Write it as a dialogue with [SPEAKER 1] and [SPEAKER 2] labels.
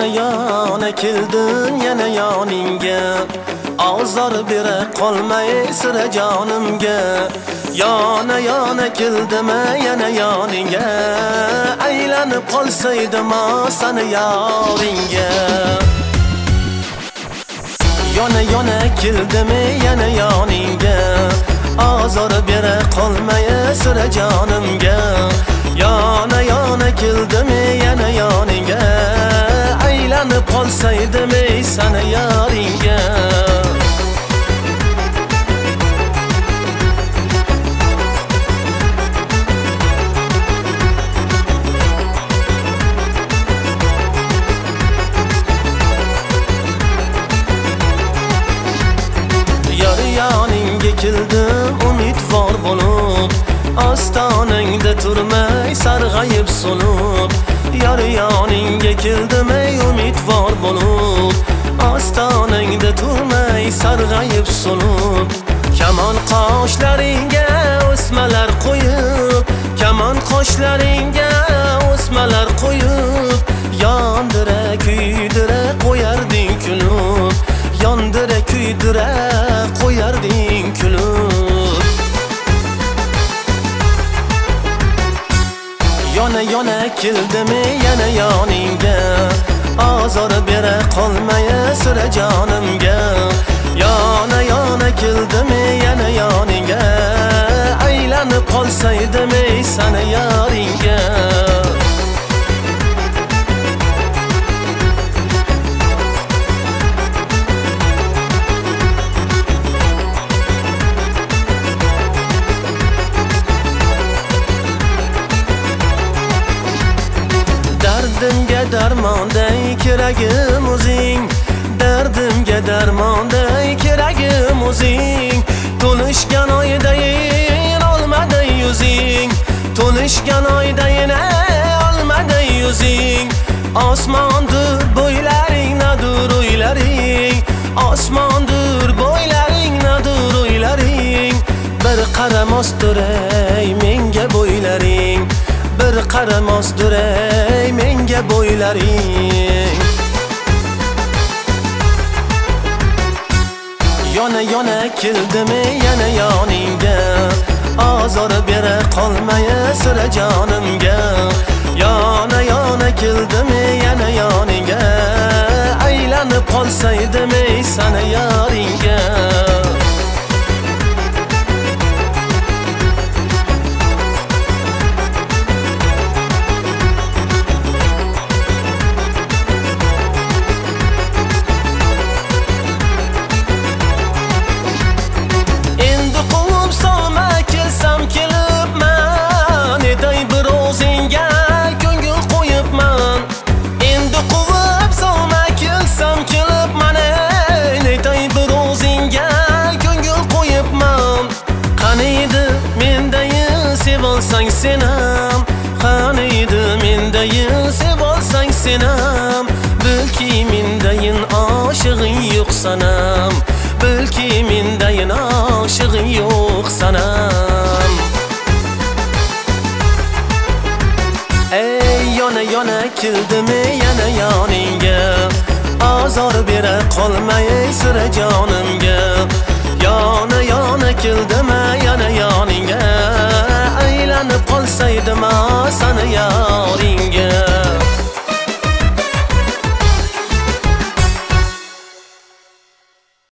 [SPEAKER 1] yana keldin yana yoningga, ozor bera qolmay sira jonimga. Yana keldim yana yoningga, aylanib qolsaydim seni yoringga. Yana keldim yana yoningga, ozor bera qolmay sira jonimga. Yana keldim yana yoningga, aylanib qolsaydim seni yoringga. Yoningga keldim umidvor bo'lib, ostonangda turmay sarg'ayib so'lib. Yoningga keldim umidvor bo'lib, ostonangda turmay sarg'ayib so'lib. Kamon qoshlaringga o'smalar qo'yib, kamon qoshlaringga o'smalar qo'yib, yondira kuydira qo'yarding kulib, yondira kuydira qo'yarding kulib. Yana keldim yana yoningga, ozor bera qolmay sira jonimga. Yana keldim yana yoningga, aylanib qolsaydim seni yoringga. Dardimga darmonday keragim o'zing, dardimga darmonday keragim o'zing. To'lishgan oydayin olmaday yuzing, to'lishgan oydayin olmaday yuzing. Osmondir bo'ylaring nadur o'ylaring, osmondir bo'ylaring nadur o'ylaring. Bir qaramosdir ey menga bo'ylaring, bir qaramosdir ey menga bo'ylaring. Yana keldim yana yoningga, ozor bera qolmay sira jonimga. Yana keldim yana yoningga, aylanib qolsaydim seni yoringga. Sevolsang senam, qaniydi mendayin sevolsang senam. Bilki mendayin oshig'ing yo'q sanam, bilki mendayin oshig'ing yo'q sanam. Ey yana keldim yana yoningga, ozor bera qolmay sira jonimga. Yana keldim yana yoningga, aylanib qolsaydim seni